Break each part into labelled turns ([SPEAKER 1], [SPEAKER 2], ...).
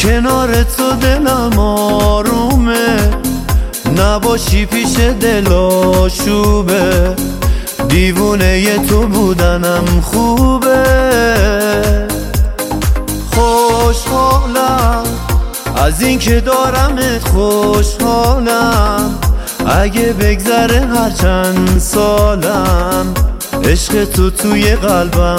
[SPEAKER 1] کنار تو دلم آرومه، نباشی پیش دل آشوبه. دیوونه تو بودنم خوبه. خوشحالم از این که دارمت، خوشحالم اگه بگذره هر چند سالم. عشق تو توی قلبم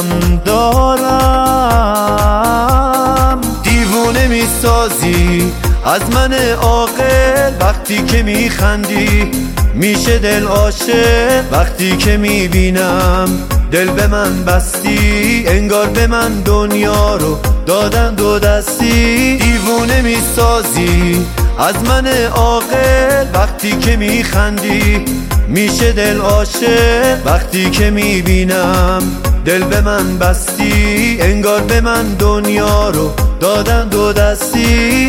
[SPEAKER 1] دارم. دیوونه میسازی از من عاقل وقتی که میخندی، میشه دل عاشق وقتی که میبینم. دل به من بستی، انگار به من دنیا رو دادن دو دستی. دیوونه میسازی از من عاقل وقتی که میخندی، میشه دل عاشق وقتی که میبینم. دل به من بستی، انگار به من دنیا رو دادن دو دستی.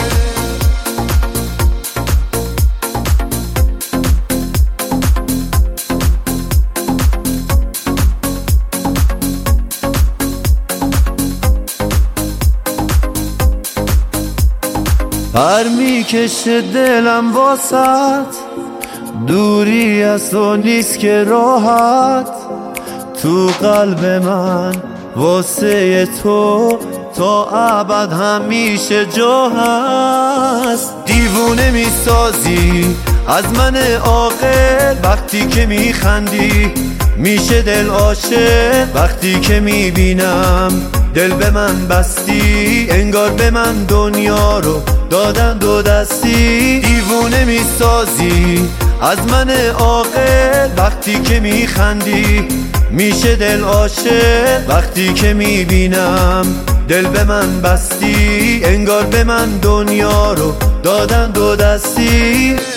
[SPEAKER 1] پر میکشه دلم واسط، دوری از تو نیست که راحت. تو قلب من واسه تو تا ابد همیشه جا هست. دیوونه میسازی از من عاقل وقتی که میخندی، میشه دل عاشق وقتی که میبینم. دل به من بستی، انگار به من دنیا رو دادن دو دستی. دیوونه میسازی از من عاقل وقتی که میخندی، میشه دل عاشق وقتی که میبینم. دل به من بستی، انگار به من دنیا رو دادن دو دستی.